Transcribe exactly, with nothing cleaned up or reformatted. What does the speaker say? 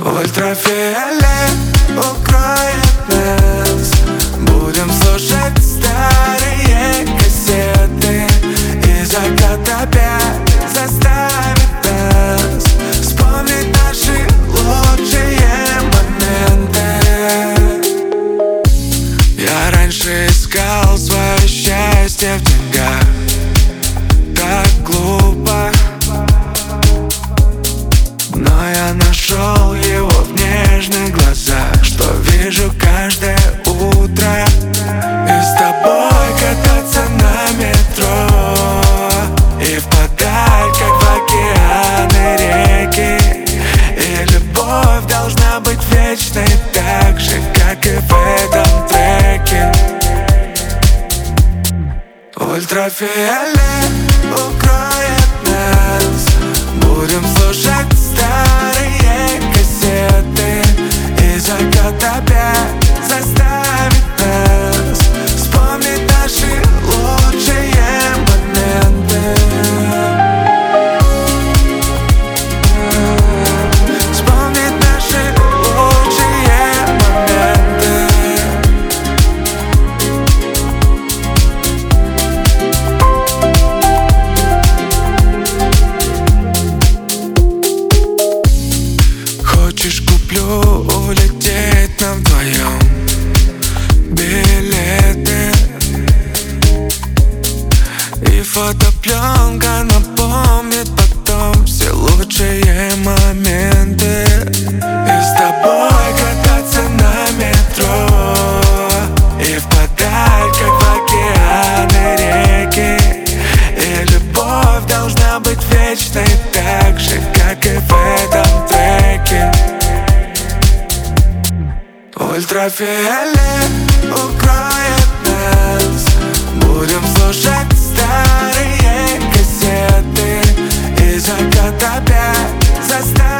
Ультрафиолет укроет нас. Будем слушать старые кассеты, и закат опять заставит нас вспомнить наши лучшие моменты. Я раньше искал свое счастье в деньгах, так глупо, но я нашел его в нежных глазах, что вижу каждое утро. И с тобой кататься на метро, и впадать, как в океаны, реки. И любовь должна быть вечной, так же, как и в этом треке. Ультрафиолет укроет нас. Будем слушать старые кассеты, и закат опять заставит нас вспомнить наши лучшие моменты. Вспомнить наши лучшие моменты. Хочешь, куплю улететь нам вдвоем билеты, и фотопленка напомнит потом все лучшие моменты. И с тобой кататься на метро, и впадать, как в океаны, реки. И любовь должна быть вечной, так же, как и в этом треке. Ультрафиолет укроет нас. Будем слушать старые кассеты, и закат опять заставит